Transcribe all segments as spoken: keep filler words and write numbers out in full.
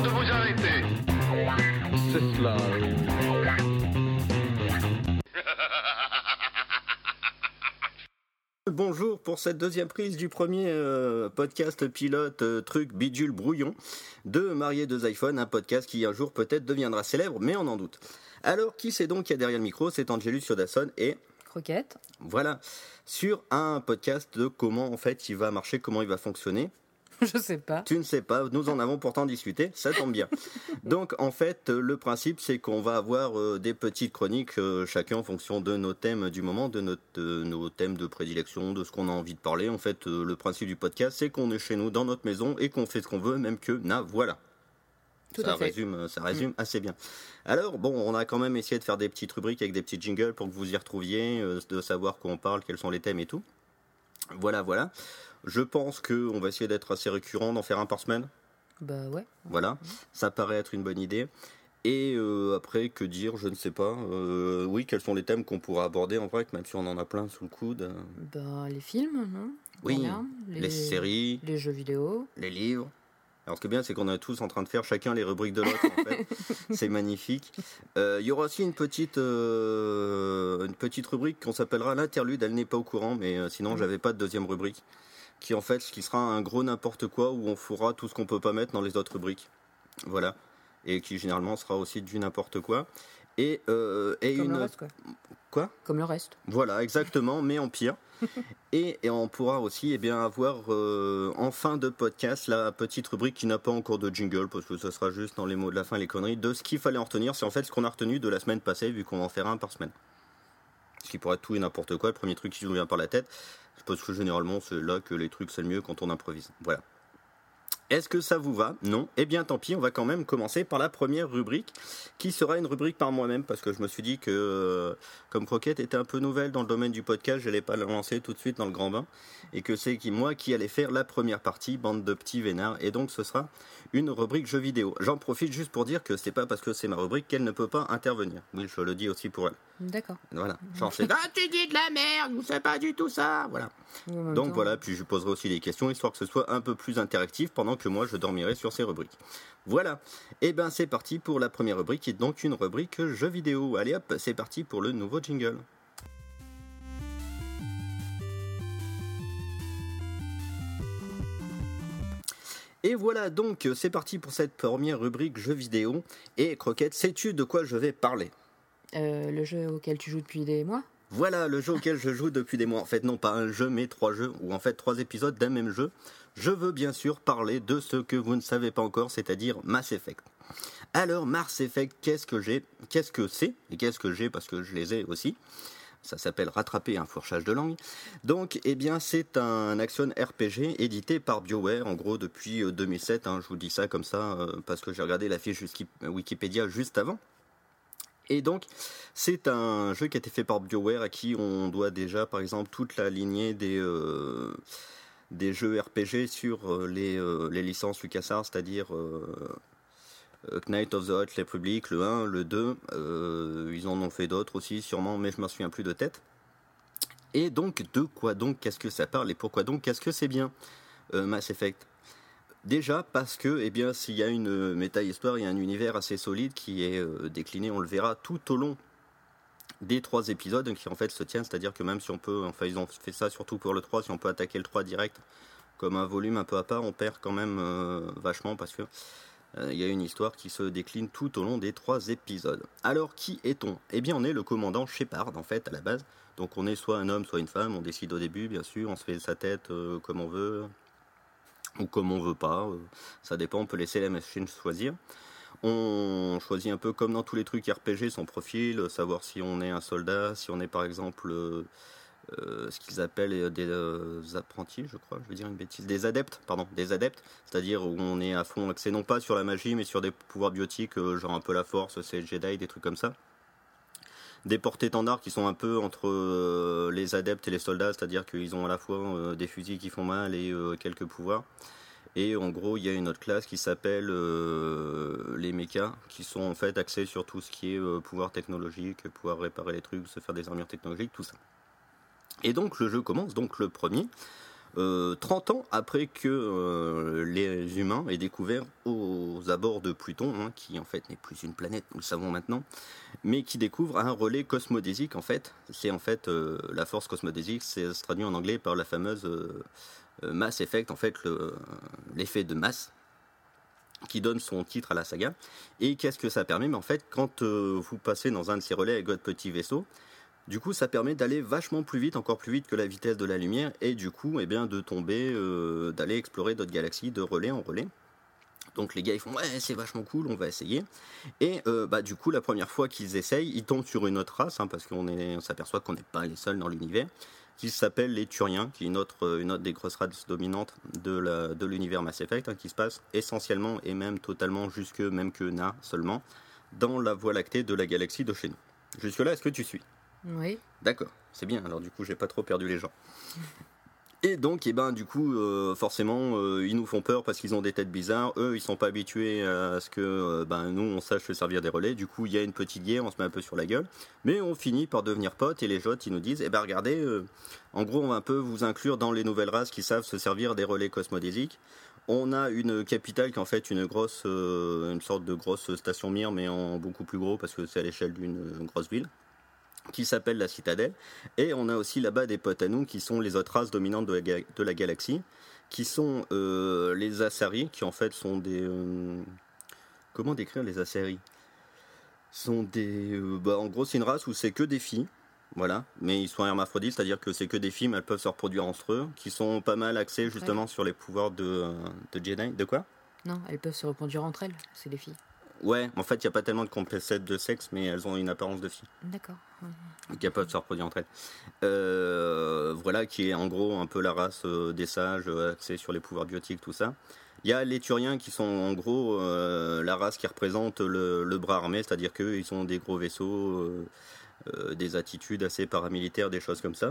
de vous arrêter. C'est cela. Bonjour pour cette deuxième prise du premier euh, podcast pilote euh, truc bidule brouillon de Marié deux iPhones, un podcast qui un jour peut-être deviendra célèbre, mais on en doute. Alors, qui c'est donc qui est derrière le micro? C'est Angelus Yodasson et... Croquette. Voilà, sur un podcast de comment en fait il va marcher, comment il va fonctionner. Je sais pas. Tu ne sais pas, nous en avons pourtant discuté, ça tombe bien. Donc en fait, le principe c'est qu'on va avoir euh, des petites chroniques, euh, chacun en fonction de nos thèmes du moment, de, notre, de nos thèmes de prédilection, de ce qu'on a envie de parler. En fait, euh, le principe du podcast c'est qu'on est chez nous dans notre maison et qu'on fait ce qu'on veut, même que, na, voilà. Tout ça à fait. résume, ça résume mmh. assez bien. Alors bon, on a quand même essayé de faire des petites rubriques avec des petits jingles pour que vous y retrouviez, euh, de savoir quoi on parle, quels sont les thèmes et tout. Voilà, voilà. Je pense qu'on va essayer d'être assez récurrent, d'en faire un par semaine. Bah ouais. Voilà, mmh. ça paraît être une bonne idée. Et euh, après, que dire, je ne sais pas. Euh, oui, quels sont les thèmes qu'on pourra aborder en vrai, même si on en a plein sous le coude. Bah les films, non? Oui, voilà. les... les séries. Les jeux vidéo. Les livres. Alors ce qui est bien, c'est qu'on est tous en train de faire chacun les rubriques de l'autre, en fait. C'est magnifique. Il euh, y aura aussi une petite, euh, une petite rubrique qu'on s'appellera l'interlude. Elle n'est pas au courant, mais euh, sinon, j'avais pas de deuxième rubrique. Qui en fait, qui sera un gros n'importe quoi où on fera tout ce qu'on peut pas mettre dans les autres rubriques. Voilà. Et qui généralement sera aussi du n'importe quoi. Et, euh, et Comme une... le reste, quoi. Quoi ? Comme le reste. Voilà, exactement, mais en pire. et, et on pourra aussi eh bien, avoir euh, en fin de podcast la petite rubrique qui n'a pas encore de jingle, parce que ce sera juste dans les mots de la fin, les conneries, de ce qu'il fallait en retenir. C'est en fait ce qu'on a retenu de la semaine passée, vu qu'on va en faire un par semaine. Ce qui pourrait être tout et n'importe quoi, le premier truc qui nous vient par la tête, parce que généralement c'est là que les trucs c'est le mieux quand on improvise. Voilà. Est-ce que ça vous va? Non. Eh bien tant pis, on va quand même commencer par la première rubrique, qui sera une rubrique par moi-même, parce que je me suis dit que, euh, comme Croquette était un peu nouvelle dans le domaine du podcast, je n'allais pas la lancer tout de suite dans le grand bain, et que c'est qui, moi qui allais faire la première partie, bande de petits vénards, et donc ce sera une rubrique jeux vidéo. J'en profite juste pour dire que c'est pas parce que c'est ma rubrique qu'elle ne peut pas intervenir. Oui, je le dis aussi pour elle. D'accord. Voilà. Genre c'est, ah tu dis de la merde, vous savez pas du tout ça, voilà. Donc temps. Voilà, puis je poserai aussi des questions, histoire que ce soit un peu plus interactif, pendant que moi je dormirai sur ces rubriques. Voilà, et ben c'est parti pour la première rubrique, qui est donc une rubrique jeux vidéo. Allez hop, c'est parti pour le nouveau jingle. Et voilà, donc c'est parti pour cette première rubrique jeux vidéo. Et Croquette, sais-tu de quoi je vais parler ? euh, Le jeu auquel tu joues depuis des mois ? Voilà, le jeu auquel je joue depuis des mois. En fait, non pas un jeu, mais trois jeux, ou en fait trois épisodes d'un même jeu. Je veux bien sûr parler de ce que vous ne savez pas encore, c'est-à-dire Mass Effect. Alors, Mass Effect, qu'est-ce que j'ai ? Qu'est-ce que c'est ? Et qu'est-ce que j'ai ? Parce que je les ai aussi. Ça s'appelle rattraper un fourchage de langue. Donc, eh bien, c'est un action R P G édité par BioWare, en gros, depuis deux mille sept. Hein, je vous dis ça comme ça, euh, parce que j'ai regardé la fiche Wikipédia juste avant. Et donc, c'est un jeu qui a été fait par BioWare, à qui on doit déjà, par exemple, toute la lignée des, euh, des jeux R P G sur euh, les, euh, les licences LucasArts, c'est-à-dire euh, Knight of the Old Republic, le un, le deux, euh, ils en ont fait d'autres aussi, sûrement, mais je ne m'en souviens plus de tête. Et donc, de quoi donc, qu'est-ce que ça parle, et pourquoi donc, qu'est-ce que c'est bien, euh, Mass Effect ? Déjà parce que, eh bien, s'il y a une méta-histoire, il y a un univers assez solide qui est euh, décliné, on le verra tout au long des trois épisodes qui en fait se tiennent, c'est-à-dire que même si on peut, enfin ils ont fait ça surtout pour le trois, si on peut attaquer le trois direct comme un volume un peu à part, on perd quand même euh, vachement parce que euh, il y a une histoire qui se décline tout au long des trois épisodes. Alors qui est-on ? Eh bien on est le commandant Shepard en fait à la base, donc on est soit un homme soit une femme, on décide au début bien sûr, on se fait sa tête euh, comme on veut, ou comme on veut pas, euh, ça dépend, on peut laisser la machine choisir. On choisit un peu comme dans tous les trucs R P G son profil, savoir si on est un soldat, si on est par exemple euh, euh, ce qu'ils appellent des euh, apprentis, je crois, je veux dire une bêtise, des adeptes, pardon, des adeptes, c'est-à-dire où on est à fond axé non pas sur la magie mais sur des pouvoirs biotiques, euh, genre un peu la force, c'est Jedi, des trucs comme ça. Des porte-étendards qui sont un peu entre euh, les adeptes et les soldats, c'est-à-dire qu'ils ont à la fois euh, des fusils qui font mal et euh, quelques pouvoirs. Et en gros, il y a une autre classe qui s'appelle euh, les mechas, qui sont en fait axés sur tout ce qui est euh, pouvoir technologique, pouvoir réparer les trucs, se faire des armures technologiques, tout ça. Et donc le jeu commence, donc le premier. euh, trente ans après que euh, les humains aient découvert aux abords de Pluton, hein, qui en fait n'est plus une planète, nous le savons maintenant, mais qui découvre un relais cosmodésique en fait. C'est en fait euh, la force cosmodésique, c'est se traduit en anglais par la fameuse euh, euh, Mass Effect, en fait le, l'effet de masse qui donne son titre à la saga. Et qu'est-ce que ça permet? Mais en fait, quand euh, vous passez dans un de ces relais avec votre petit vaisseau, du coup, ça permet d'aller vachement plus vite, encore plus vite que la vitesse de la lumière, et du coup, eh bien, de tomber, euh, d'aller explorer d'autres galaxies de relais en relais. Donc les gars, ils font ouais, c'est vachement cool, on va essayer. Et euh, bah du coup, la première fois qu'ils essayent, ils tombent sur une autre race, hein, parce qu'on est, on s'aperçoit qu'on n'est pas les seuls dans l'univers, qui s'appelle les Turiens, qui est une autre, une autre des grosses races dominantes de, la, de l'univers Mass Effect, hein, qui se passe essentiellement et même totalement jusque même que Na seulement dans la Voie lactée de la galaxie de chez nous. Jusque là, est-ce que tu suis? Oui. D'accord, c'est bien. Alors du coup, j'ai pas trop perdu les gens. Et donc, eh ben, du coup, euh, forcément, euh, ils nous font peur parce qu'ils ont des têtes bizarres. Eux, ils sont pas habitués à ce que euh, ben, nous, on sache se servir des relais. Du coup, il y a une petite guerre, on se met un peu sur la gueule. Mais on finit par devenir potes et les Jotes, ils nous disent, eh ben, regardez, euh, en gros, on va un peu vous inclure dans les nouvelles races qui savent se servir des relais cosmodésiques. On a une capitale qui est en fait une grosse, euh, une sorte de grosse station Mir, mais en beaucoup plus gros parce que c'est à l'échelle d'une grosse ville, qui s'appelle la Citadelle, et on a aussi là-bas des potes à nous qui sont les autres races dominantes de la, ga- de la galaxie, qui sont euh, les Asari, qui en fait sont des... euh, comment décrire les Asari? Sont des... euh, bah, en gros, c'est une race où c'est que des filles, voilà, mais ils sont hermaphrodites, c'est-à-dire que c'est que des filles, mais elles peuvent se reproduire entre eux, qui sont pas mal axés justement Ouais. sur les pouvoirs de, euh, de Jedi. De quoi? Non, elles peuvent se reproduire entre elles, c'est des filles. Ouais, en fait, il n'y a pas tellement de complexité de sexe, mais elles ont une apparence de filles. D'accord. Ouais. Qui peuvent se reproduire entre elles. Euh, voilà, qui est en gros un peu la race euh, des sages, euh, axée sur les pouvoirs biotiques, tout ça. Il y a les Turiens qui sont en gros euh, la race qui représente le, le bras armé, c'est-à-dire qu'ils ont des gros vaisseaux, euh, euh, des attitudes assez paramilitaires, des choses comme ça.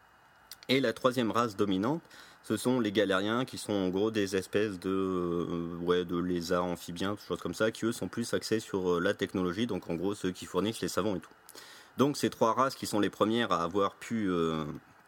Et la troisième race dominante, ce sont les Galériens, qui sont en gros des espèces de, euh, ouais, de lézards amphibiens, choses comme ça, qui eux sont plus axés sur euh, la technologie, donc en gros ceux qui fournissent les savons et tout. Donc ces trois races qui sont les premières à avoir pu euh,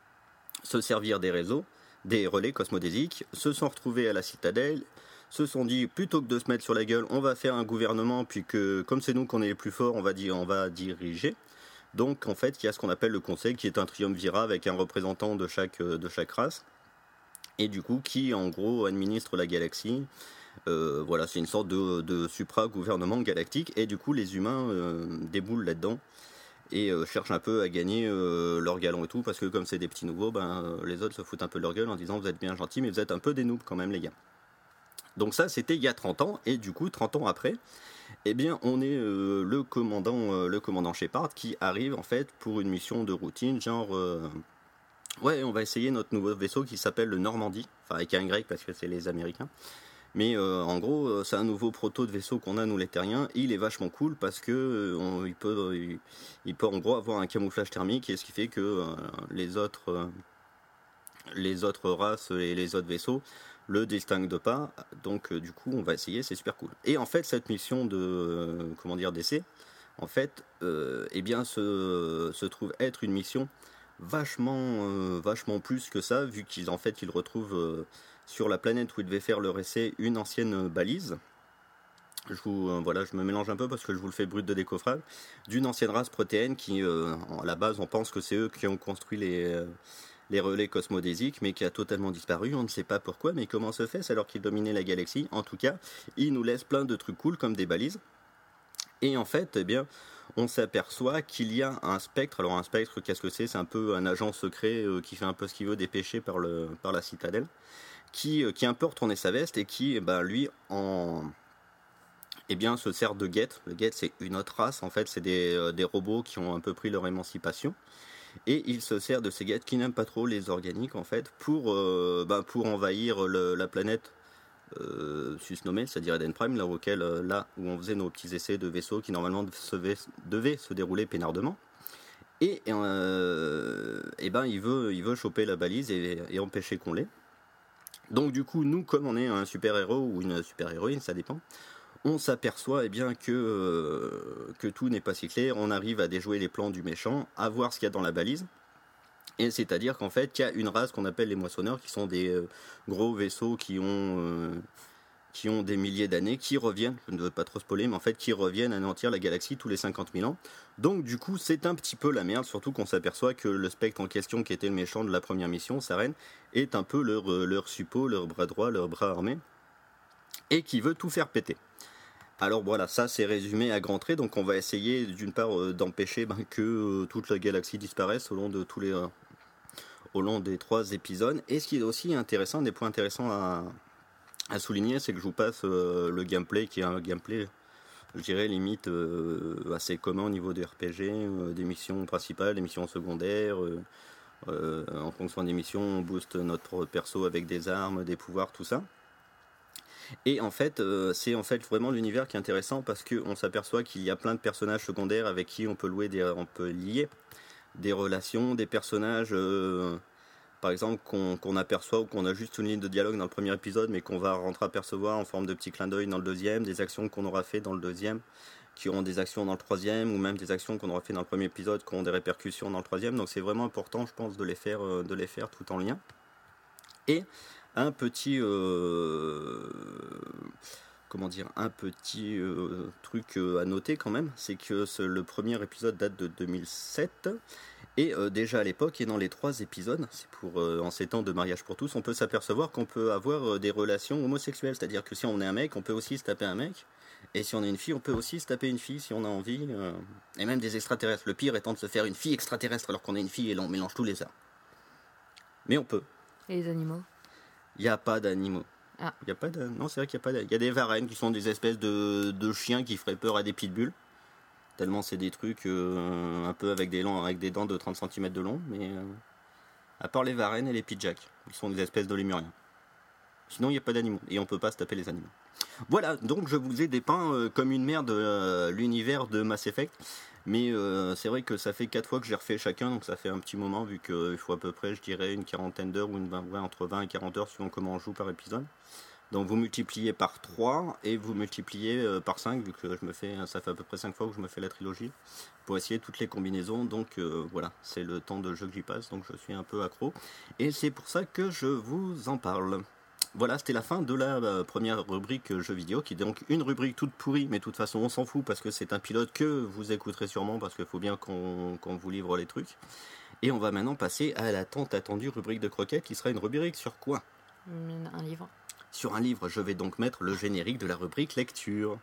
se servir des réseaux, des relais cosmodésiques, se sont retrouvés à la Citadelle, se sont dit plutôt que de se mettre sur la gueule, on va faire un gouvernement, puis que comme c'est nous qu'on est les plus forts, on va, dire, on va diriger. Donc en fait, il y a ce qu'on appelle le Conseil, qui est un triumvirat avec un représentant de chaque, de chaque race, et du coup qui en gros administre la galaxie. Euh, voilà, c'est une sorte de, de supra-gouvernement galactique, et du coup les humains euh, déboulent là-dedans et euh, cherchent un peu à gagner euh, leur galon et tout, parce que comme c'est des petits nouveaux, ben, euh, les autres se foutent un peu de leur gueule en disant vous êtes bien gentils, mais vous êtes un peu des noobs quand même les gars. Donc ça c'était il y a trente ans, et du coup trente ans après, eh bien on est euh, le commandant euh, le commandant Shepard qui arrive en fait pour une mission de routine, genre euh, ouais, on va essayer notre nouveau vaisseau qui s'appelle le Normandie, enfin avec un Y parce que c'est les Américains. Mais euh, en gros, euh, c'est un nouveau proto de vaisseau qu'on a nous les terriens. Il est vachement cool parce que euh, on, il peut, il, il peut en gros avoir un camouflage thermique, et ce qui fait que euh, les autres, euh, les autres races et les autres vaisseaux le distinguent de pas. Donc euh, du coup, on va essayer, c'est super cool. Et en fait, cette mission de euh, comment dire d'essai, en fait, euh, eh bien, se, se trouve être une mission vachement, euh, vachement plus que ça, vu qu'ils en fait, ils retrouvent euh, sur la planète où ils devaient faire leur essai une ancienne balise. Je vous, euh, voilà, je me mélange un peu parce que je vous le fais brut de décoffrage, d'une ancienne race protéenne qui, euh, à la base, on pense que c'est eux qui ont construit les, euh, les relais cosmodésiques, mais qui a totalement disparu. On ne sait pas pourquoi, mais comment se fait, c'est alors qu'ils dominaient la galaxie. En tout cas, ils nous laissent plein de trucs cool comme des balises. Et en fait, eh bien, on s'aperçoit qu'il y a un spectre. Alors un spectre, qu'est-ce que c'est? C'est un peu un agent secret euh, qui fait un peu ce qu'il veut, dépêché par, le, par la Citadelle, qui, euh, qui a un peu retourné sa veste et qui, eh ben, lui, en... eh bien, se sert de Geth. Le Geth, c'est une autre race, en fait, c'est des, euh, des robots qui ont un peu pris leur émancipation. Et il se sert de ces Geth qui n'aiment pas trop les organiques, en fait, pour, euh, bah, pour envahir le, la planète euh, susnommée, c'est-à-dire Eden Prime, là, auquel, euh, là où on faisait nos petits essais de vaisseaux qui, normalement, devaient, devaient se dérouler peinardement. Et, euh, et ben, il veut, il veut choper la balise et, et empêcher qu'on l'ait. Donc, du coup, nous, comme on est un super-héros ou une super-héroïne, ça dépend, on s'aperçoit eh bien, que, euh, que tout n'est pas si clair. On arrive à déjouer les plans du méchant, à voir ce qu'il y a dans la balise. Et c'est-à-dire qu'en fait, il y a une race qu'on appelle les moissonneurs, qui sont des euh, gros vaisseaux qui ont, euh, qui ont des milliers d'années, qui reviennent, je ne veux pas trop spoiler, mais en fait, qui reviennent anéantir la galaxie tous les cinquante mille ans. Donc du coup, c'est un petit peu la merde, surtout qu'on s'aperçoit que le Spectre en question, qui était le méchant de la première mission, Saren, est un peu leur, leur suppôt, leur bras droit, leur bras armé, et qui veut tout faire péter. Alors voilà, ça c'est résumé à grands traits, donc on va essayer d'une part euh, d'empêcher ben, que euh, toute la galaxie disparaisse au long de tous les... Euh, au long des trois épisodes. Et ce qui est aussi intéressant, des points intéressants à, à souligner, c'est que je vous passe euh, le gameplay, qui est un gameplay, je dirais, limite euh, assez commun au niveau des R P G, euh, des missions principales, des missions secondaires. Euh, euh, en fonction des missions, on booste notre perso avec des armes, des pouvoirs, tout ça. Et en fait, euh, c'est en fait vraiment l'univers qui est intéressant parce qu'on s'aperçoit qu'il y a plein de personnages secondaires avec qui on peut louer des, on peut lier des relations, des personnages, euh, par exemple, qu'on, qu'on aperçoit ou qu'on a juste une ligne de dialogue dans le premier épisode, mais qu'on va rentrer à apercevoir en forme de petits clins d'œil dans le deuxième, des actions qu'on aura fait dans le deuxième, qui auront des actions dans le troisième, ou même des actions qu'on aura fait dans le premier épisode, qui auront des répercussions dans le troisième. Donc c'est vraiment important, je pense, de les faire, euh, de les faire tout en lien. Et un petit... Euh, comment dire, un petit euh, truc euh, à noter quand même, c'est que ce, le premier épisode date de deux mille sept, et euh, déjà à l'époque, et dans les trois épisodes, c'est pour euh, en sept ans de mariage pour tous, on peut s'apercevoir qu'on peut avoir euh, des relations homosexuelles, c'est-à-dire que si on est un mec, on peut aussi se taper un mec, et si on est une fille, on peut aussi se taper une fille si on a envie, euh, et même des extraterrestres. Le pire étant de se faire une fille extraterrestre alors qu'on est une fille et l'on mélange tous les arts. Mais on peut. Et les animaux? Il n'y a pas d'animaux. Ah. Y a pas de... Non, c'est vrai qu'il y a pas de... Il y a des varennes qui sont des espèces de, de chiens qui feraient peur à des pitbulls. Tellement c'est des trucs euh, un peu avec des, longs, avec des dents de trente centimètres de long. Mais euh, à part les varennes et les pitjacks, qui sont des espèces de lémuriens. Sinon, il n'y a pas d'animaux. Et on peut pas se taper les animaux. Voilà, donc je vous ai dépeint euh, comme une merde euh, l'univers de Mass Effect. Mais euh, c'est vrai que ça fait quatre fois que j'ai refait chacun, donc ça fait un petit moment, vu qu'il faut à peu près, je dirais, une quarantaine d'heures, ou une, ouais, entre vingt et quarante heures, suivant comment on joue par épisode. Donc vous multipliez par trois, et vous multipliez euh, par cinq, vu que je me fais, ça fait à peu près cinq fois que je me fais la trilogie, pour essayer toutes les combinaisons. Donc euh, voilà, c'est le temps de jeu que j'y passe, donc je suis un peu accro. Et c'est pour ça que je vous en parle. Voilà, c'était la fin de la euh, première rubrique euh, jeux vidéo, qui est donc une rubrique toute pourrie, mais de toute façon on s'en fout parce que c'est un pilote que vous écouterez sûrement, parce qu'il faut bien qu'on, qu'on vous livre les trucs. Et on va maintenant passer à la tant attendue rubrique de croquettes, qui sera une rubrique sur quoi? Un livre. Sur un livre, je vais donc mettre le générique de la rubrique lecture.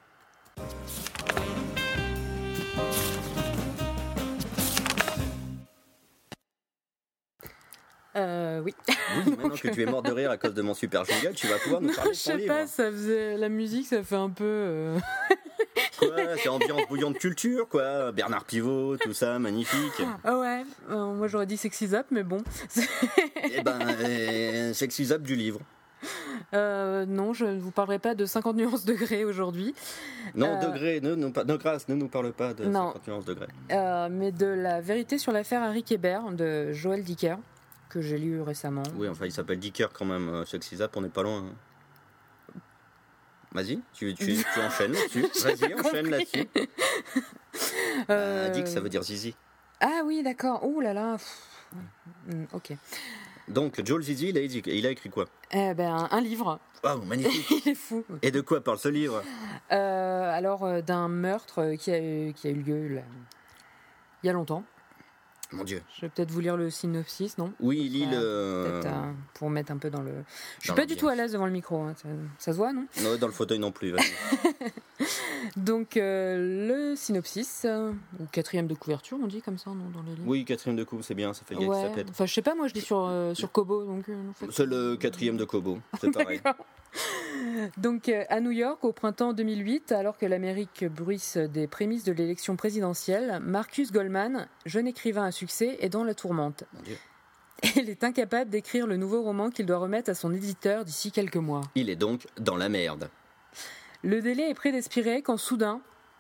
Euh, oui. Oui, maintenant que tu es mort de rire à cause de mon super jingle, tu vas pouvoir nous parler de Je ton sais livre. pas, ça faisait la musique, ça fait un peu. Euh... Quoi, c'est ambiance bouillante culture, quoi. Bernard Pivot, tout ça, magnifique. Ah ouais, euh, moi j'aurais dit Sexy Zap, mais bon. Eh ben, euh, Sexy Zap du livre. Euh, non, je ne vous parlerai pas de cinquante nuances degrés aujourd'hui. Non, Euh, degré, ne, ne, de grâce, ne nous parle pas de Non. cinquante nuances degrés. Euh, mais de la vérité sur l'affaire Harry Kéber de Joël Dicker, que j'ai lu récemment. Oui, enfin, il s'appelle Dicker quand même, euh, Sexy Zap, on n'est pas loin. hein. Vas-y, tu, tu, tu enchaînes là-dessus. Vas-y, enchaîne là-dessus. Euh, Bah, Dick, ça veut dire zizi. Ah oui, d'accord. Ouh là là. Pff. Mm, ok. Donc, Joel Zizi, il a, il a écrit quoi? Eh ben, un livre. Waouh, magnifique. Il est fou. Et de quoi parle ce livre? Euh, alors, euh, d'un meurtre qui a, eu- qui a eu lieu là, il y a longtemps. Mon Dieu. Je vais peut-être vous lire le synopsis, non? Oui, lis Ouais, le... Peut-être euh, pour mettre un peu dans le. Je suis Dans pas l'ambiance. du tout à l'aise devant le micro. Hein. Ça, ça se voit, non? Non, dans le fauteuil non plus, vas-y. Donc, euh, le synopsis, euh, ou quatrième de couverture, on dit comme ça, non, dans les livres? Oui, quatrième de coupe, c'est bien, ça fait le gars qui Ouais. s'appelle. Enfin, je sais pas, moi je dis sur, euh, sur Kobo. Donc, euh, en fait. C'est le quatrième de Kobo, c'est pareil. D'accord. Donc, euh, à New York, au printemps deux mille huit, alors que l'Amérique bruisse des prémices de l'élection présidentielle, Marcus Goldman, jeune écrivain à succès, est dans la tourmente. Mon Dieu. Il est incapable d'écrire le nouveau roman qu'il doit remettre à son éditeur d'ici quelques mois. Il est donc dans la merde. Le délai est près d'expirer quand soudain,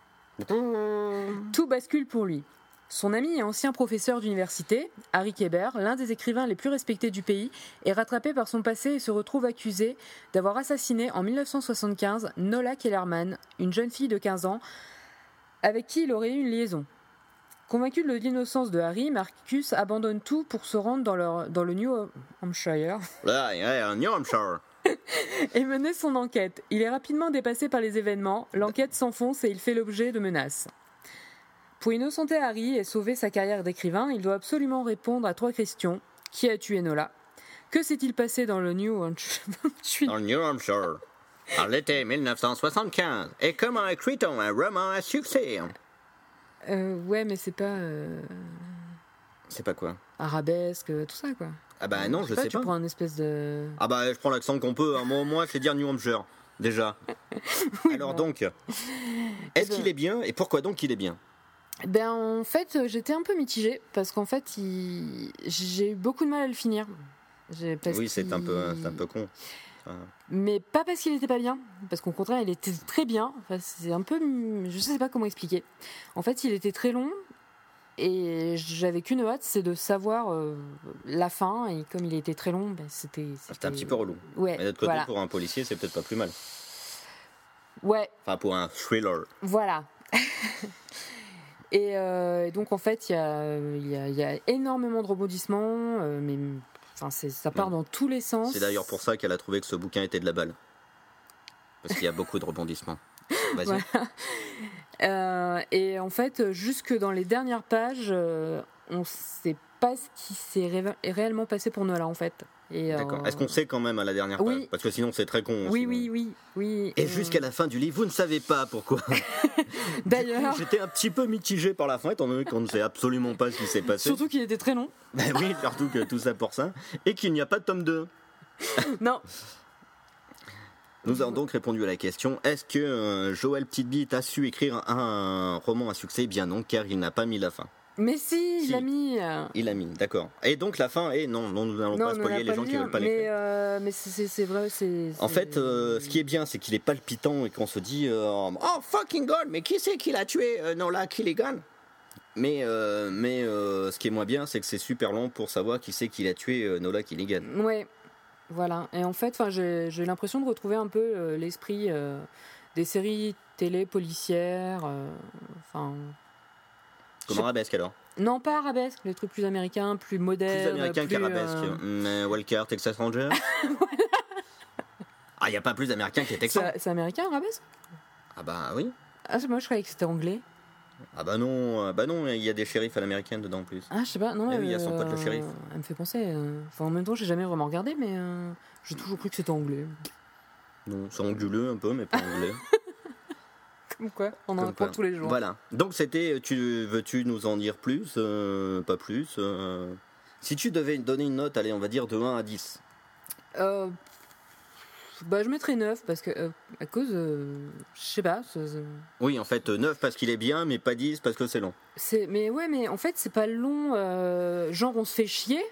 tout bascule pour lui. Son ami et ancien professeur d'université, Harry Kéber, l'un des écrivains les plus respectés du pays, est rattrapé par son passé et se retrouve accusé d'avoir assassiné en dix-neuf cent soixante-quinze Nola Kellerman, une jeune fille de quinze ans, avec qui il aurait eu une liaison. Convaincu de l'innocence de Harry, Marcus abandonne tout pour se rendre dans, leur, dans le New Hampshire Ouais, ouais, New Hampshire. et mener son enquête. Il est rapidement dépassé par les événements, l'enquête s'enfonce et il fait l'objet de menaces. Pour innocenter Harry et sauver sa carrière d'écrivain, il doit absolument répondre à trois questions. Qui a tué Nola ? Que s'est-il passé dans le New Hampshire ? Dans le New Hampshire. En l'été dix-neuf cent soixante-quinze. Et comment écrit-on un roman à succès? euh, Ouais, mais c'est pas... Euh... C'est pas quoi? Arabesque, tout ça, quoi. Ah bah non, je, je sais sais pas. Tu pas. prends un espèce de... Ah bah je prends l'accent qu'on peut. Hein. Moi, moi, c'est dire New Hampshire, déjà. oui, Alors bon. donc, est-ce ben... qu'il est bien? Et pourquoi donc il est bien? Ben en fait, j'étais un peu mitigée, parce qu'en fait, il... j'ai eu beaucoup de mal à le finir. J'ai... Parce oui, c'est qu'il... un peu, c'est un peu con. Enfin... Mais pas parce qu'il était pas bien, parce qu'au contraire, il était très bien. Enfin, c'est un peu... Je sais pas comment expliquer. En fait, il était très long, et j'avais qu'une hâte, c'est de savoir euh, la fin, et comme il était très long, ben, c'était, c'était... C'était un petit peu relou. Ouais, mais d'autre côté, voilà. Pour un policier, c'est peut-être pas plus mal. Ouais. Enfin, pour un thriller. Voilà. Et euh, donc en fait, il y a, y, a, y a énormément de rebondissements, euh, mais enfin, c'est, ça part ouais. dans tous les sens. C'est d'ailleurs pour ça qu'elle a trouvé que ce bouquin était de la balle. Parce qu'il y a beaucoup de rebondissements. Vas-y. Voilà. Euh, et en fait, jusque dans les dernières pages, euh, on ne sait pas ce qui s'est ré- réellement passé pour Nola en fait. Et D'accord. euh... Est-ce qu'on sait quand même à la dernière page? Oui. Parce que sinon c'est très con. Oui, sinon. oui, oui, oui. Et euh... jusqu'à la fin du livre, vous ne savez pas pourquoi. D'ailleurs, coup, j'étais un petit peu mitigé par la fin, étant donné qu'on ne sait absolument pas ce qui s'est passé. Surtout qu'il était très long. Ben oui, surtout que tout ça pour ça. Et qu'il n'y a pas de tome deux. Non. Nous avons donc répondu à la question, est-ce que euh, Joël Petitbite a su écrire un roman à succès? Bien non, car il n'a pas mis la fin. Mais si, si. il l'a mis. Euh... Il l'a mis, d'accord. Et donc la fin est non, non nous n'allons pas spoiler les gens qui ne veulent pas l'écrire. Mais, euh, mais c'est, c'est, c'est vrai, c'est. En c'est... fait, euh, ce qui est bien, c'est qu'il est palpitant et qu'on se dit, euh, oh fucking god, mais qui c'est qui l'a tué euh, Nola Killigan? Mais, euh, mais euh, ce qui est moins bien, c'est que c'est super long pour savoir qui c'est qui l'a tué euh, Nola Killigan. Ouais. Voilà, et en fait, j'ai, j'ai l'impression de retrouver un peu euh, l'esprit euh, des séries télé policières. Enfin. Euh, Comme Arabesque alors? Non, pas Arabesque, les trucs plus américains, plus modernes. Plus américains plus, qu'Arabesque. Euh... Mmh, Walker, Texas Ranger. Ah, il n'y a pas plus américain que Texan. C'est, c'est américain, Arabesque? Ah bah oui. Ah, moi je croyais que c'était anglais. Ah bah non, bah non, il y a des shérifs à l'américaine dedans en plus. Ah, je sais pas, non. Eh euh, oui, il y a son pote le shérif. Elle me fait penser. Euh... Enfin, en même temps, j'ai jamais vraiment regardé, mais euh... j'ai toujours cru que c'était anglais. Non, c'est anguleux un peu, mais pas anglais. Comme quoi, on en apprend tous les jours. Voilà. Donc c'était, tu veux-tu nous en dire plus, euh, pas plus euh... Si tu devais donner une note, allez, on va dire de un à dix. Euh. Bah, je mettrais neuf parce que, euh, à cause, euh, je sais pas. C'est, c'est... Oui, en fait, neuf parce qu'il est bien, mais pas dix parce que c'est long. C'est, mais ouais, mais en fait, c'est pas long, euh, genre on se fait chier,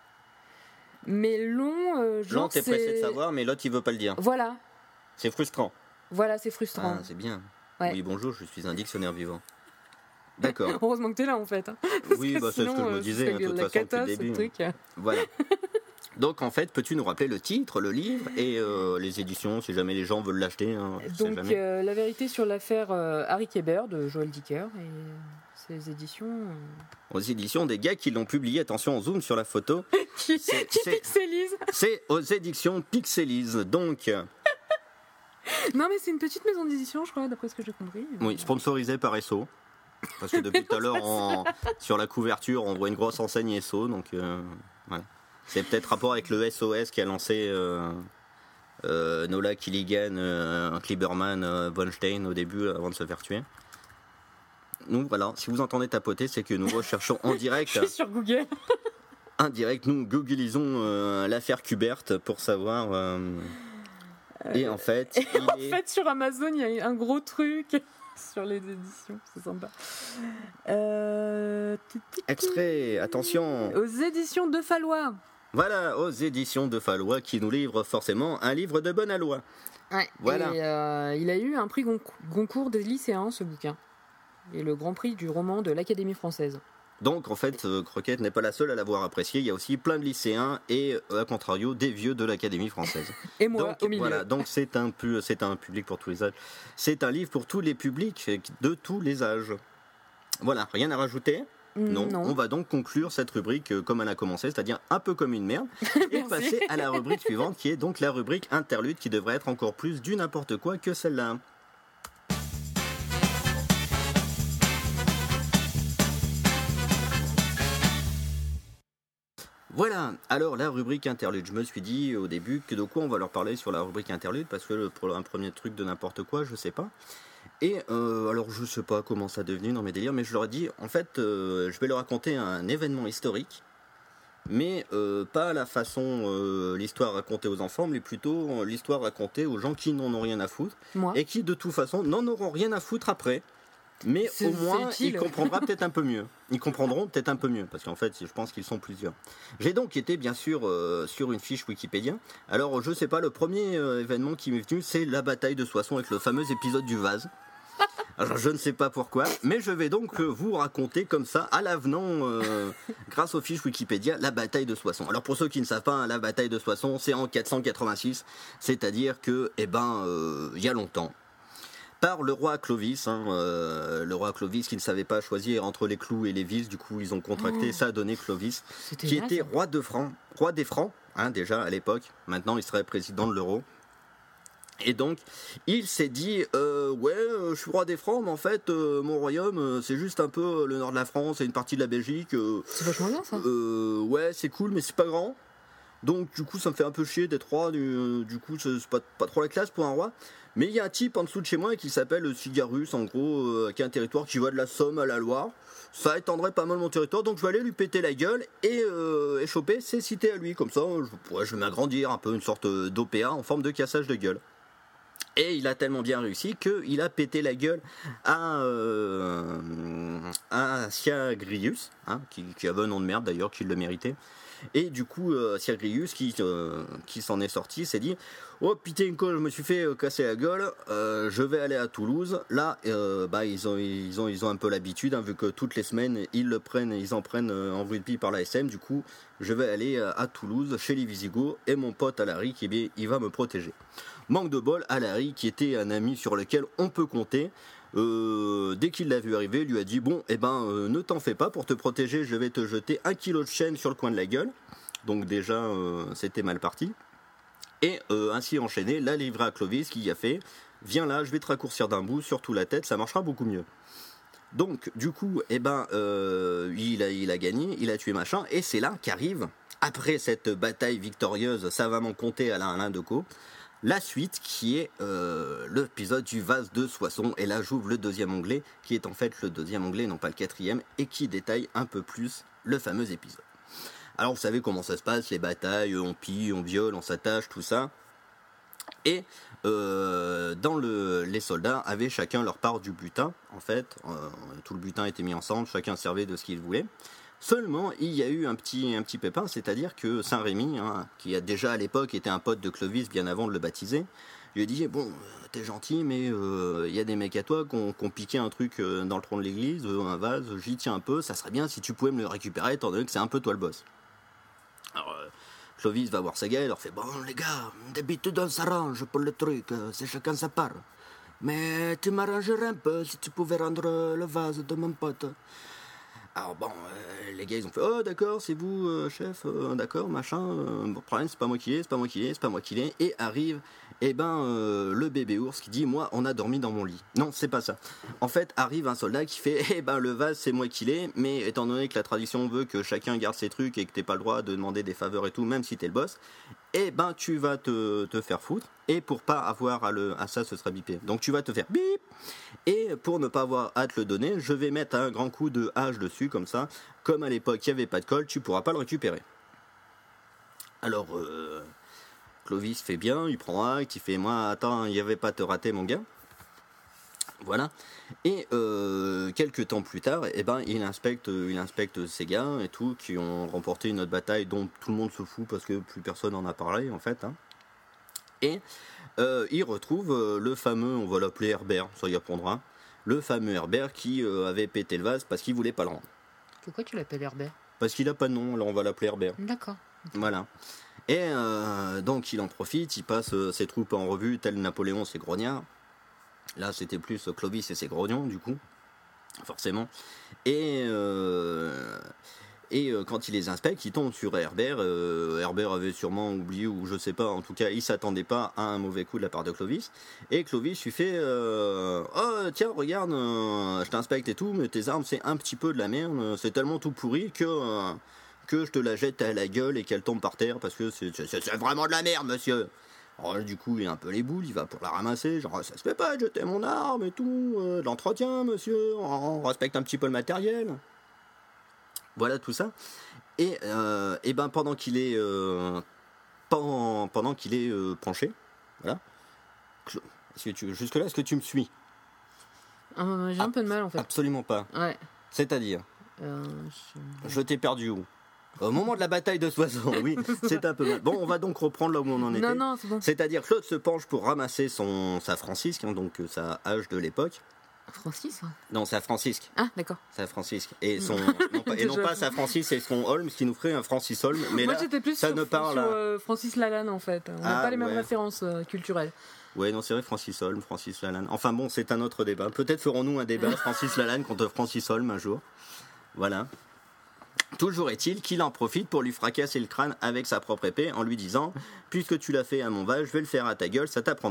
mais long, euh, genre long, t'es c'est... pressé de savoir, mais l'autre, il veut pas le dire. Voilà. C'est frustrant. Voilà, c'est frustrant. Ah, c'est bien. Ouais. Oui, bonjour, je suis un dictionnaire vivant. D'accord. Heureusement que t'es là, en fait. Hein. Oui, bah, c'est ce que je me disais, hein, de toute façon, cata, depuis le début. Truc. Voilà. Donc en fait, peux-tu nous rappeler le titre, le livre et euh, les éditions, si jamais les gens veulent l'acheter hein, Donc euh, la vérité sur l'affaire euh, Harry Kéber de Joël Dicker et euh, ses éditions. Euh... Aux éditions des gars qui l'ont publié. Attention, on zoome sur la photo. qui c'est, qui c'est, pixelise. C'est aux éditions Pixelise. Donc. Non mais c'est une petite maison d'édition, je crois, d'après ce que j'ai compris. Oui, sponsorisée par S O. Parce que depuis tout à l'heure, on, sur la couverture, on voit une grosse enseigne S O. Donc euh, voilà. C'est peut-être rapport avec le S O S qui a lancé euh, euh, Nola Killigan, euh, Kliberman, euh, Von Stein au début avant de se faire tuer. Nous, voilà, si vous entendez tapoter, c'est que nous recherchons en direct. Je suis sur Google. En direct, nous googlisons euh, l'affaire Kubert pour savoir. Euh, euh, et en fait. Et il en est... fait, sur Amazon, il y a un gros truc. Sur les éditions, c'est sympa. Euh... Extrait, attention. Aux éditions de Fallois. Voilà, aux éditions de Fallois qui nous livrent forcément un livre de bonne aloi. Ouais, voilà. Et euh, il a eu un prix Goncourt des lycéens, ce bouquin. Et le grand prix du roman de l'Académie française. Donc en fait, euh, Croquette n'est pas la seule à l'avoir apprécié. Il y a aussi plein de lycéens et, à contrario, des vieux de l'Académie française. Et moi, donc, au milieu. Voilà, donc c'est un, pu- c'est un public pour tous les âges. C'est un livre pour tous les publics, de tous les âges. Voilà, rien à rajouter? Non. Non. On va donc conclure cette rubrique euh, comme elle a commencé, c'est-à-dire un peu comme une merde, et Merci. passer à la rubrique suivante qui est donc la rubrique interlude qui devrait être encore plus du n'importe quoi que celle-là. Voilà, alors la rubrique interlude, je me suis dit au début que de quoi on va leur parler sur la rubrique interlude, parce que le, pour un premier truc de n'importe quoi, je sais pas. Et euh, alors je sais pas comment ça est devenu dans mes délires, mais je leur ai dit, en fait, euh, je vais leur raconter un événement historique, mais euh, pas à la façon euh, l'histoire racontée aux enfants, mais plutôt euh, l'histoire racontée aux gens qui n'en ont rien à foutre, Moi. et qui de toute façon n'en auront rien à foutre après. Mais C'est- au moins, c'est utile. ils comprendront peut-être un peu mieux. Ils comprendront peut-être un peu mieux, parce qu'en fait, je pense qu'ils sont plusieurs. J'ai donc été, bien sûr, euh, sur une fiche Wikipédia. Alors, je sais pas, le premier euh, événement qui m'est venu, c'est la bataille de Soissons avec le fameux épisode du vase. Alors, je ne sais pas pourquoi, mais je vais donc euh, vous raconter comme ça, à l'avenant, euh, grâce aux fiches Wikipédia, la bataille de Soissons. Alors, pour ceux qui ne savent pas, hein, la bataille de Soissons, c'est en quatre cent quatre-vingt-six, c'est-à-dire que, eh ben, euh, il y a longtemps, par le roi Clovis, hein, euh, le roi Clovis qui ne savait pas choisir entre les clous et les vis, du coup ils ont contracté, Oh. ça a donné Clovis, C'était qui naze. était roi de Francs, roi des Francs, hein, déjà à l'époque, maintenant il serait président de l'euro. Et donc, il s'est dit, euh, ouais, euh, je suis roi des Francs, mais en fait, euh, mon royaume, euh, c'est juste un peu euh, le nord de la France et une partie de la Belgique. euh, C'est vachement bien ça. euh, ouais, c'est cool, mais c'est pas grand. Donc, du coup, ça me fait un peu chier d'être roi. Du, du coup, c'est c'est pas, pas trop la classe pour un roi. Mais il y a un type en dessous de chez moi qui s'appelle Sigarus, en gros, euh, qui a un territoire qui va de la Somme à la Loire. Ça étendrait pas mal mon territoire, donc je vais aller lui péter la gueule et, euh, et choper ses cités à lui. Comme ça, je, ouais, je vais m'agrandir un peu, une sorte d'O P A en forme de cassage de gueule. Et il a tellement bien réussi qu'il a pété la gueule à, euh, à Siagrius, hein, qui, qui avait un nom de merde d'ailleurs, qui le méritait. Et du coup, euh, Siagrius, qui, euh, qui s'en est sorti, s'est dit « Oh putain, quand je me suis fait euh, casser la gueule, euh, je vais aller à Toulouse. » Là, euh, bah, ils, ont, ils, ont, ils ont un peu l'habitude, hein, vu que toutes les semaines, ils le prennent, ils en prennent euh, en rugby par la S M. Du coup, je vais aller euh, à Toulouse, chez les Visigoths, et mon pote Alary, qui, eh bien, il va me protéger. Manque de bol, Alary, qui était un ami sur lequel on peut compter, Euh, dès qu'il l'a vu arriver, lui a dit bon, eh ben, euh, ne t'en fais pas, pour te protéger, je vais te jeter un kilo de chaîne sur le coin de la gueule. Donc déjà, euh, c'était mal parti. Et euh, ainsi enchaîné, l'a livré à Clovis, qui y a fait viens là, je vais te raccourcir d'un bout, surtout la tête, ça marchera beaucoup mieux. Donc du coup, eh ben, euh, il, a, il a gagné, il a tué machin, et c'est là qu'arrive, après cette bataille victorieuse, savamment comptée à la Alain Decaux, la suite qui est euh, l'épisode du vase de Soissons. Et là j'ouvre le deuxième onglet, qui est en fait le deuxième onglet, non pas le quatrième, et qui détaille un peu plus le fameux épisode. Alors vous savez comment ça se passe, les batailles, on pille, on viole, on s'attache, tout ça. Et euh, dans le, les soldats avaient chacun leur part du butin, en fait. Euh, tout le butin était mis ensemble, chacun servait de ce qu'il voulait. Seulement, il y a eu un petit, un petit pépin, c'est-à-dire que Saint-Rémy, hein, qui a déjà à l'époque été un pote de Clovis bien avant de le baptiser, lui a dit bon, euh, t'es gentil, mais il euh, y a des mecs à toi qui ont, qui ont piqué un truc euh, dans le tronc de l'église, euh, un vase, j'y tiens un peu, ça serait bien si tu pouvais me le récupérer, étant donné que c'est un peu toi le boss. Alors, euh, Clovis va voir sa gars, il leur fait bon, les gars, d'habitude on s'arrange pour le truc, euh, c'est chacun sa part. Mais tu m'arrangerais un peu si tu pouvais rendre le vase de mon pote. Alors bon, euh, les gars ils ont fait oh d'accord c'est vous euh, chef, euh, d'accord machin, euh, bon problème c'est pas moi qui l'ai, c'est pas moi qui l'ai, c'est pas moi qui l'ai, et arrive eh ben euh, le bébé ours qui dit moi on a dormi dans mon lit. Non c'est pas ça. En fait arrive un soldat qui fait eh ben le vase c'est moi qui l'ai, mais étant donné que la tradition veut que chacun garde ses trucs et que t'aies pas le droit de demander des faveurs et tout, même si t'es le boss, eh ben tu vas te, te faire foutre, et pour pas avoir à le à ça ce sera bipé. Donc tu vas te faire bip. Et pour ne pas avoir à te le donner, je vais mettre un grand coup de hache dessus, comme ça. Comme à l'époque, il n'y avait pas de colle, tu pourras pas le récupérer. Alors, euh, Clovis fait bien, il prend acte, il fait moi, attends, il n'y avait pas à te rater, mon gars. Voilà. Et euh, quelques temps plus tard, eh ben, il inspecte, il inspecte ces gars et tout, qui ont remporté une autre bataille dont tout le monde se fout parce que plus personne n'en a parlé, en fait. Hein. Et euh, il retrouve euh, le fameux, on va l'appeler Herbert, ça y apprendra, le fameux Herbert qui euh, avait pété le vase parce qu'il voulait pas le rendre. Pourquoi tu l'appelles Herbert? Parce qu'il a pas de nom, alors on va l'appeler Herbert. D'accord. Voilà. Et euh, donc il en profite, il passe euh, ses troupes en revue, tel Napoléon ses grognards. Là c'était plus Clovis et ses grognons du coup. forcément. Et, euh, et euh, quand il les inspecte, il tombe sur Herbert. Euh, Herbert avait sûrement oublié, ou je sais pas, en tout cas, il s'attendait pas à un mauvais coup de la part de Clovis. Et Clovis lui fait euh, oh, tiens, regarde, euh, je t'inspecte et tout, mais tes armes, c'est un petit peu de la merde, c'est tellement tout pourri que. Euh, que je te la jette à la gueule et qu'elle tombe par terre parce que c'est, c'est, c'est vraiment de la merde, monsieur. Alors, du coup, il a un peu les boules, il va pour la ramasser, genre ça se fait pas de jeter mon arme et tout, euh, de l'entretien, monsieur, on respecte un petit peu le matériel. Voilà tout ça. Et, euh, et ben pendant qu'il est euh, pendant, pendant qu'il est euh, penché, voilà. Est-ce que tu, jusque là, est-ce que tu me suis? Ah, j'ai un peu de mal en fait. Absolument pas. Ouais. C'est-à-dire, euh, je... je t'ai perdu où? Au moment de la bataille de Soissons, oui, c'est un peu mal. Bon, on va donc reprendre là où on en était. Non, non, c'est bon. C'est-à-dire, Claude se penche pour ramasser son, sa francisque, hein, donc sa hache de l'époque. Francis hein. Non, sa francisque. Ah, d'accord. Sa francisque. Et, son, non, pas, et non pas sa Francis et son Holmes, qui nous ferait un Francis Holmes. Mais moi, là, j'étais plus ça sur, ne parle sur à... euh, Francis Lalanne en fait. On n'a Ah, pas les mêmes ouais. références euh, culturelles. Ouais, non, c'est vrai, Francis Holmes, Francis Lalanne. Enfin bon, c'est un autre débat. Peut-être ferons-nous un débat Francis Lalanne contre Francis Holmes un jour. Voilà. Toujours est-il qu'il en profite pour lui fracasser le crâne avec sa propre épée en lui disant « Puisque tu l'as fait à mon val, je vais le faire à ta gueule, ça t'apprendra. »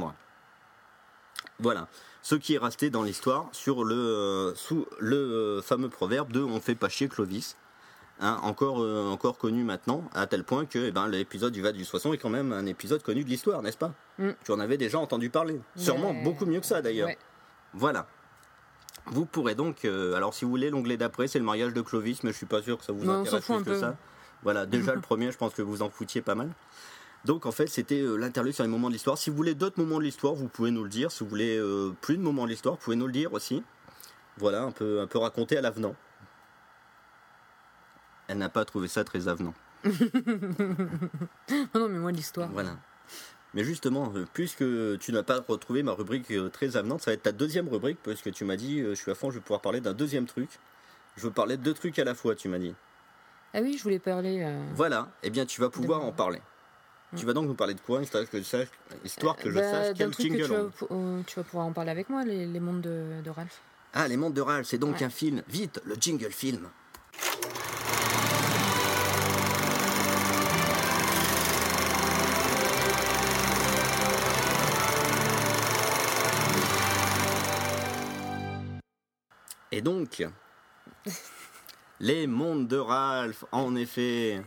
Voilà. Ce qui est resté dans l'histoire sur le, euh, sous le euh, fameux proverbe de « On fait pas chier Clovis ». Hein, encore, euh, encore connu maintenant, à tel point que eh ben, l'épisode du Val du Soissons est quand même un épisode connu de l'histoire, n'est-ce pas? mm. Tu en avais déjà entendu parler. Sûrement Mais... beaucoup mieux que ça d'ailleurs. Ouais. Voilà. Vous pourrez donc, euh, alors si vous voulez, l'onglet d'après, c'est le mariage de Clovis, mais je suis pas sûr que ça vous non, intéresse plus que peu. ça. Voilà, déjà le premier, je pense que vous en foutiez pas mal. Donc en fait, c'était euh, l'interlude sur les moments de l'histoire. Si vous voulez d'autres moments de l'histoire, vous pouvez nous le dire. Si vous voulez euh, plus de moments de l'histoire, vous pouvez nous le dire aussi. Voilà, un peu, un peu raconté à l'avenant. Elle n'a pas trouvé ça très avenant. oh non, mais moi, l'histoire. Voilà. Mais justement, puisque tu n'as pas retrouvé ma rubrique très avenante, ça va être ta deuxième rubrique, parce que tu m'as dit, je suis à fond, je vais pouvoir parler d'un deuxième truc. Je veux parler de deux trucs à la fois, tu m'as dit. Ah oui, je voulais parler... Euh... Voilà, eh bien tu vas pouvoir de... en parler. Mmh. Tu vas donc nous parler de quoi, histoire que je sache, histoire que je bah, sache quel jingle tu vas, euh, tu vas pouvoir en parler avec moi, les, les mondes de, de Ralph. Ah, les mondes de Ralph, c'est donc ouais. un film. Vite, le jingle film. Et donc, les mondes de Ralph, en effet.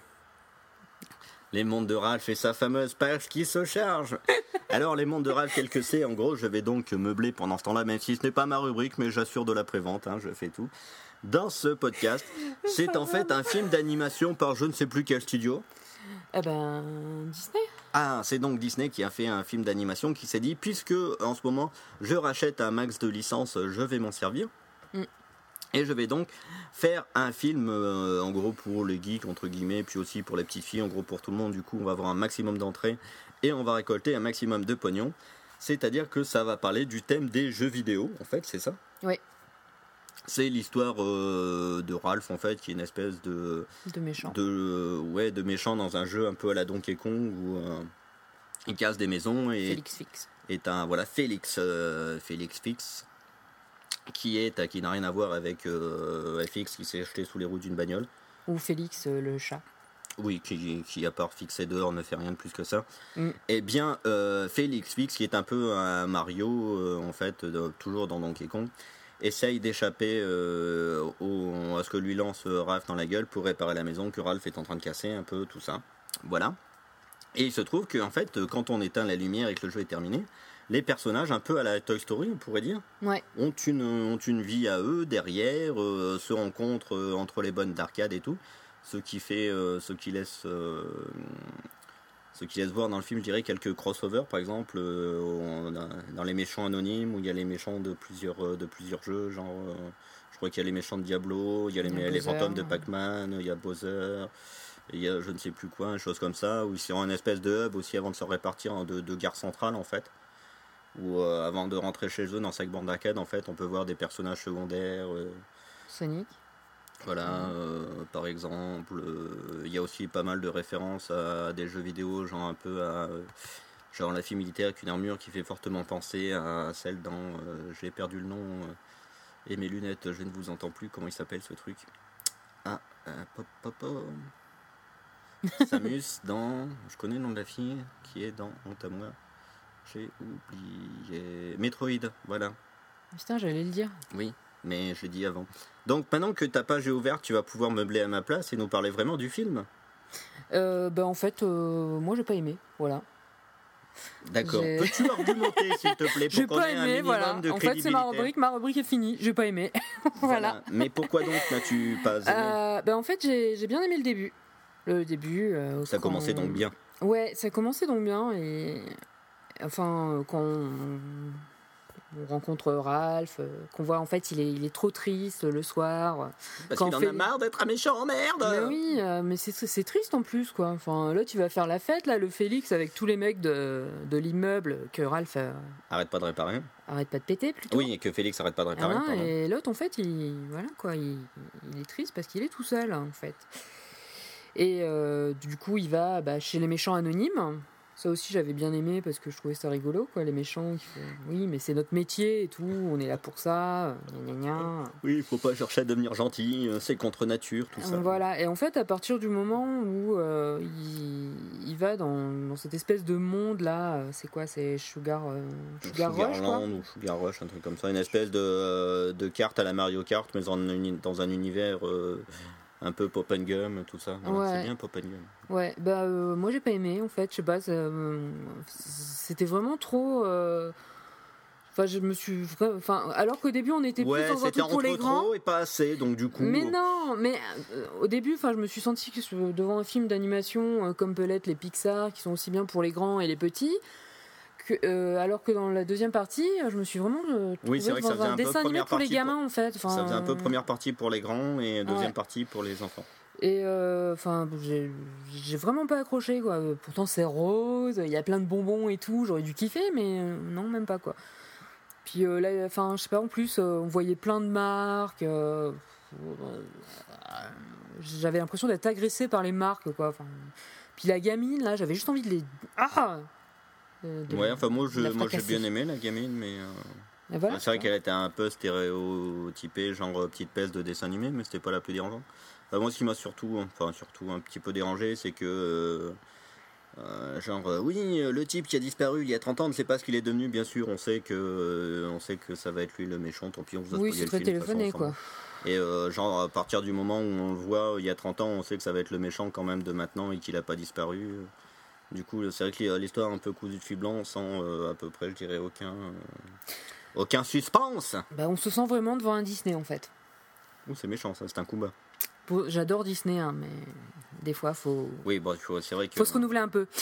Les mondes de Ralph et sa fameuse page qui se charge. Alors, les mondes de Ralph, quel que c'est, en gros, je vais donc meubler pendant ce temps-là, même si ce n'est pas ma rubrique, mais j'assure de la prévente, hein, je fais tout. Dans ce podcast, c'est en fait un film d'animation par je ne sais plus quel studio. Eh ben, Disney. Ah, c'est donc Disney qui a fait un film d'animation qui s'est dit, puisque en ce moment, je rachète un max de licences, je vais m'en servir. Mm. Et je vais donc faire un film, euh, en gros pour les geeks, entre guillemets, puis aussi pour les petites filles, en gros pour tout le monde. Du coup, on va avoir un maximum d'entrées et on va récolter un maximum de pognon. C'est-à-dire que ça va parler du thème des jeux vidéo, en fait, c'est ça? Oui. C'est l'histoire euh, de Ralph, en fait, qui est une espèce de... De méchant. De, euh, ouais, de méchant dans un jeu un peu à la Donkey Kong, où euh, il casse des maisons et... Félix Fix. Est un, voilà, Félix, euh, Félix Fix. Qui est, qui n'a rien à voir avec euh, F X qui s'est jeté sous les roues d'une bagnole. Ou Félix euh, le chat. Oui, qui, qui à part fixé dehors ne fait rien de plus que ça. Mm. Eh bien, euh, Félix Fix, qui est un peu un Mario, euh, en fait, de, toujours dans Donkey Kong, essaye d'échapper euh, au, à ce que lui lance Ralph dans la gueule pour réparer la maison que Ralph est en train de casser, un peu tout ça. Voilà. Et il se trouve que, en fait, quand on éteint la lumière et que le jeu est terminé, les personnages, un peu à la Toy Story, on pourrait dire, ouais. ont, une, ont une vie à eux, derrière, euh, se rencontrent euh, entre les bonnes d'arcade et tout, ce qui fait, euh, ce qui laisse, euh, ce qui laisse voir dans le film, je dirais, quelques crossovers, par exemple, euh, on a, dans les méchants anonymes, où il y a les méchants de plusieurs, euh, de plusieurs jeux, genre, euh, je crois qu'il y a les méchants de Diablo, il y a les, il y a les fantômes de Pac-Man, il y a Bowser... Il y a je ne sais plus quoi, une chose comme ça, où ils sont en espèce de hub aussi avant de se répartir en de, de gare centrale, en fait. Où euh, avant de rentrer chez eux dans chaque bande d'arcade, en fait, on peut voir des personnages secondaires. Euh, Sonic. Voilà, euh, par exemple. Il euh, y a aussi pas mal de références à des jeux vidéo, genre un peu à. Euh, genre la fille militaire avec une armure qui fait fortement penser à celle dans. Euh, j'ai perdu le nom. Et mes lunettes, je ne vous entends plus. Comment il s'appelle ce truc? Ah, euh, pop, pop, pop. Samus dans... Je connais le nom de la fille qui est dans Honte à moi. J'ai oublié... Metroid, voilà. Putain, j'allais le dire. Oui, mais je l'ai dit avant. Donc maintenant que ta page est ouverte, tu vas pouvoir meubler à ma place et nous parler vraiment du film. Euh, bah en fait, euh, moi j'ai pas aimé, voilà. D'accord. J'ai- Peux-tu argumenter, s'il te plaît, J'ai pour qu'on pas ait un aimé, minimum voilà. de En fait, c'est ma crédibilité. rubrique, ma rubrique est finie, j'ai pas aimé. Voilà. Mais pourquoi donc n'as-tu pas aimé? Euh, bah en fait, j'ai j'ai bien aimé le début. Le début. euh, Ça quand- commençait donc bien. Ouais, ça commençait donc bien et enfin euh, quand on, on rencontre Ralph, euh, qu'on voit en fait il est il est trop triste le soir. Parce Quand qu'il en fait- a marre d'être un méchant, merde. Mais oui, euh, mais c'est c'est triste en plus quoi. Enfin là tu vas faire la fête là, le Félix avec tous les mecs de, de l'immeuble que Ralph euh, Arrête pas de réparer. arrête pas de péter plutôt. Oui, et que Félix arrête pas de réparer. Ah, pardon. et l'autre en fait il voilà quoi, il, il est triste parce qu'il est tout seul en fait. Et euh, du coup il va bah, chez les méchants anonymes. Ça aussi j'avais bien aimé parce que je trouvais ça rigolo quoi, les méchants qui font oui mais c'est notre métier et tout, on est là pour ça, gna gna gna. Oui, il faut pas chercher à devenir gentil, euh, c'est contre nature, tout ça. Voilà, et en fait, à partir du moment où euh, il, il va dans, dans cette espèce de monde là, euh, c'est quoi? C'est Sugar, euh, Sugar Rush, quoi. Sugarland ou Sugar Rush, un truc comme ça, une espèce de, euh, de carte à la Mario Kart, mais dans un, dans un univers euh, un peu pop and gum, tout ça. Voilà, Ouais. C'est bien pop and gum. Ouais, bah euh, moi j'ai pas aimé en fait, je sais pas, ça, euh, c'était vraiment trop. euh, Enfin, je me suis. vra- Enfin, alors qu'au début on était Ouais, plus dans un c'était truc pour les entre grands. trop et pas assez, donc du coup. Mais non, mais euh, au début, enfin, je me suis sentie que ce- devant un film d'animation euh, comme peut l'être les Pixar, qui sont aussi bien pour les grands et les petits, que, euh, alors que dans la deuxième partie, euh, je me suis vraiment euh, Oui, c'est trouvée vrai que ça dans faisait un un peu dessin animé première pour les partie gamins en fait. Enfin, Ça faisait un peu première partie pour les grands et deuxième Ouais. partie pour les enfants. Et euh, enfin, j'ai j'ai vraiment pas accroché quoi. Pourtant c'est rose, il y a plein de bonbons et tout, j'aurais dû kiffer, mais euh, non même pas quoi. Puis euh, là, enfin, je sais pas, en plus, euh, on voyait plein de marques. euh, J'avais l'impression d'être agressée par les marques, quoi. Enfin, puis la gamine, là, j'avais juste envie de les. Ah Euh, de- Ouais, enfin moi, je, de la moi j'ai fracasser. bien aimé la gamine, mais euh, Et voilà, c'est vrai quoi. qu'elle était un peu stéréotypée, genre euh, petite peste de dessin animé, mais c'était pas la plus dérangeante. Enfin, moi, ce qui m'a surtout, enfin surtout un petit peu dérangé, c'est que euh, euh, genre euh, oui, euh, le type qui a disparu il y a trente ans, on ne sait pas ce qu'il est devenu. Bien sûr, on sait que euh, on sait que ça va être lui le méchant. Tant pis, on vous a Oui, spoilé c'est le très film, de toute téléphoné, façon, on s'en quoi. fout. Et euh, genre à partir du moment où on le voit il y a trente ans, on sait que ça va être le méchant quand même de maintenant et qu'il n'a pas disparu. Du coup, c'est vrai que l'histoire est un peu cousue de fil blanc, sans euh, à peu près, je dirais, aucun, euh, aucun suspense. Bah, on se sent vraiment devant un Disney, en fait. Ouh, c'est méchant, ça, c'est un coup bas. Pour- J'adore Disney, hein, mais des fois, faut. Oui, bon, faut- c'est vrai que. Faut se renouveler un peu.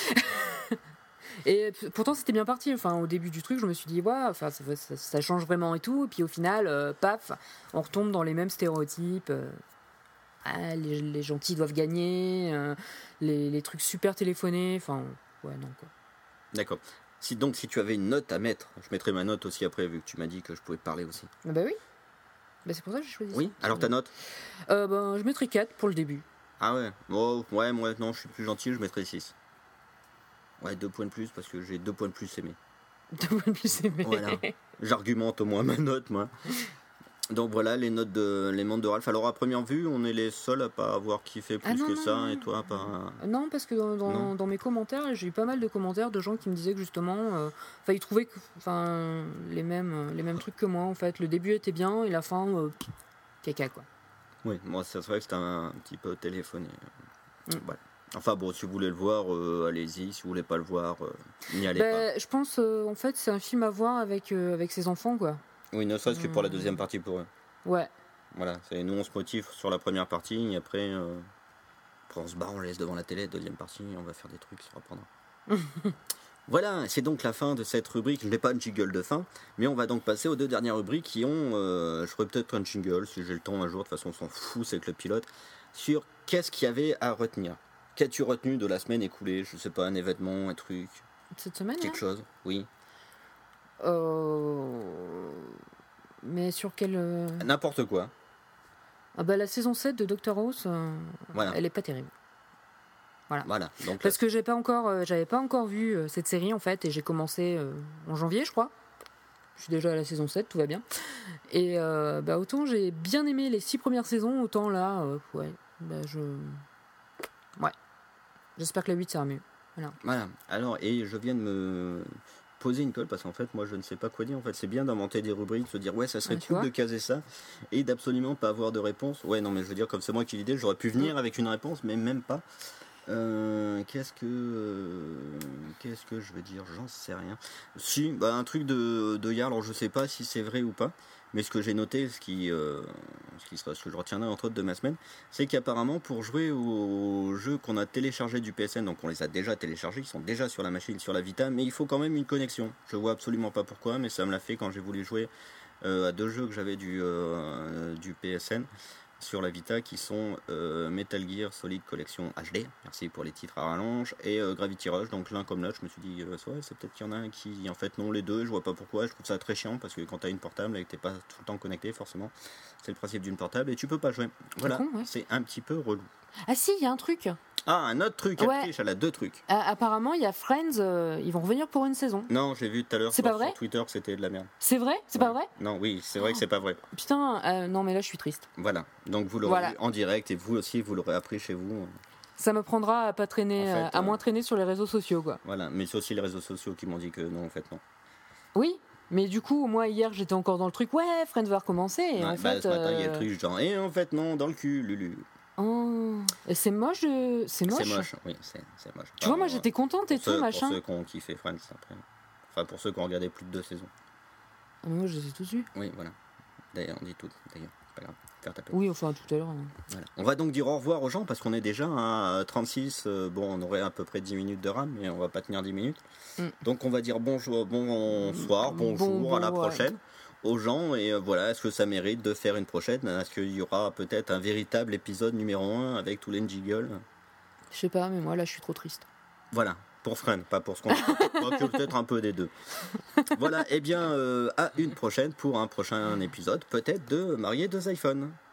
Et p- pourtant c'était bien parti. Enfin, au début du truc, je me suis dit, ouais, enfin, ça, ça- ça change vraiment et tout. Et puis au final, euh, paf, on retombe dans les mêmes stéréotypes. euh, ah, les, les gentils doivent gagner, euh, les, les trucs super téléphonés. Enfin, ouais, non quoi. D'accord. Si, donc, si tu avais une note à mettre, je mettrais ma note aussi après, vu que tu m'as dit que je pouvais parler aussi. Ah bah oui. Bah, c'est pour ça que j'ai choisi. Oui, ça. alors ta note? Euh, ben, je mettrais quatre pour le début. Ah ouais, oh, ouais, moi, non, je suis plus gentil, je mettrais six. Ouais, deux points de plus, parce que j'ai deux points de plus aimé. Deux points de plus aimé. Voilà. J'argumente au moins ma note, moi. Donc voilà, les notes de les mondes de Ralph. Alors à première vue, on est les seuls à pas avoir kiffé plus Ah non, que non, ça, non, et non. toi, pas. Non, parce que dans, dans, Non. dans mes commentaires, j'ai eu pas mal de commentaires de gens qui me disaient que justement, euh, enfin, ils trouvaient que, enfin, les mêmes, les mêmes trucs que moi en fait. Le début était bien et la fin, euh, caca quoi. Oui, moi, c'est vrai que c'était un, un petit peu téléphoné. Mm. Voilà. Enfin bon, si vous voulez le voir, euh, allez-y. Si vous voulez pas le voir, euh, n'y allez Ben, je pense, euh, en fait, c'est un film à voir avec euh, avec ses enfants quoi. pas. Oui, ne serait-ce que pour la Mm. deuxième partie pour eux. Ouais. Voilà, c'est nous on se motive sur la première partie et après, euh, après on se barre, on laisse devant la télé, deuxième partie, on va faire des trucs, ça reprendra. Voilà, c'est donc la fin de cette rubrique. Je n'ai pas de jingle de fin, mais on va donc passer aux deux dernières rubriques qui ont, euh, je ferai peut-être un jingle si j'ai le temps un jour, de toute façon on s'en fout, c'est que le pilote, sur qu'est-ce qu'il y avait à retenir. Qu'as-tu retenu de la semaine écoulée? Je sais pas, un événement, un truc, Cette semaine. quelque là chose, oui. Euh, Mais sur quelle euh, N'importe quoi. Ah bah la saison sept de Doctor House, euh, Voilà. elle est pas terrible. Voilà, donc Parce que j'ai pas encore, euh, j'avais pas encore vu euh, cette série en fait, et j'ai commencé euh, en janvier, je crois. Je suis déjà à la saison sept, tout va bien. Et euh, bah, autant j'ai bien aimé les six premières saisons, autant là, euh, ouais, bah, je... Ouais. J'espère que la huit, ça ira mieux. Voilà. Voilà. Alors, et je viens de me poser une colle parce qu'en fait, moi, je ne sais pas quoi dire. En fait, c'est bien d'inventer des rubriques, de se dire, ouais, ça serait Ah, tu cool vois. de caser ça et d'absolument pas avoir de réponse. Ouais, non, mais je veux dire, comme c'est moi qui ai l'idée, j'aurais pu venir avec une réponse, mais même pas. Euh, qu'est-ce que euh, qu'est-ce que je veux dire, j'en sais rien. Si, bah, un truc de, de hier, alors je sais pas si c'est vrai ou pas, mais ce que j'ai noté, ce qui, euh, ce qui sera, ce que je retiendrai entre autres de ma semaine, c'est qu'apparemment pour jouer aux jeux qu'on a téléchargés du P S N, donc on les a déjà téléchargés, ils sont déjà sur la machine, sur la Vita, mais il faut quand même une connexion. Je vois absolument pas pourquoi, mais ça me l'a fait quand j'ai voulu jouer euh, à deux jeux que j'avais du, euh, du P S N. Sur la Vita, qui sont euh, Metal Gear Solid Collection H D, merci pour les titres à rallonge, et euh, Gravity Rush, donc l'un comme l'autre. Je me suis dit, euh, ouais, c'est peut-être qu'il y en a un qui, en fait, non, les deux, je vois pas pourquoi. Je trouve ça très chiant parce que quand t'as une portable et que t'es pas tout le temps connecté, forcément, c'est le principe d'une portable et tu peux pas jouer. Voilà, con, ouais. c'est un petit peu relou. Ah si, il y a un truc. Ah, un autre truc, Ouais. elle a deux trucs. Ah, apparemment, il y a Friends, euh, ils vont revenir pour une saison. Non, j'ai vu tout à l'heure C'est sur, pas vrai sur Twitter que c'était de la merde. C'est vrai? C'est pas vrai? Non, oui, c'est vrai que c'est pas vrai. Putain, euh, non mais là je suis triste. Voilà, donc vous l'aurez Voilà. vu en direct et vous aussi, vous l'aurez appris chez vous. Ça me prendra à pas traîner, En fait, euh, à euh, moins traîner sur les réseaux sociaux, quoi. Voilà, mais c'est aussi les réseaux sociaux qui m'ont dit que non, en fait, non. Oui, mais du coup, moi hier j'étais encore dans le truc, ouais, Friends va recommencer. Et Ouais, en bah, fait, ce matin, il y a euh, le truc genre, et en fait, non, dans le cul, Lulu. oh, et c'est moche, de... c'est moche. C'est moche, oui, c'est, c'est moche. Tu vois, moi Enfin, j'étais contente et pour tout, ceux, machin. Pour ceux qui ont kiffé Friends, après. Enfin, pour ceux qui ont regardé plus de deux saisons. Ah, mais moi je les ai tous vus. Oui, voilà. D'ailleurs, on dit tout, d'ailleurs, c'est pas grave. Faire taper. Oui, enfin tout à l'heure. hein. Voilà. On va donc dire au revoir aux gens parce qu'on est déjà à trente-six. euh, bon, on aurait à peu près dix minutes de RAM, mais on va pas tenir dix minutes. Mm. Donc, on va dire bonjour, bonsoir, bonjour, Bon, à la bon, ouais. prochaine. Aux gens et euh, voilà, est-ce que ça mérite de faire une prochaine? Est-ce qu'il y aura peut-être un véritable épisode numéro un avec tous les jiggles? Je sais pas, mais moi là je suis trop triste. Voilà, pour Friends, pas pour ce qu'on quoique peut-être un peu des deux. Voilà, et bien euh, à une prochaine pour un prochain épisode peut-être de Marié deux iPhones.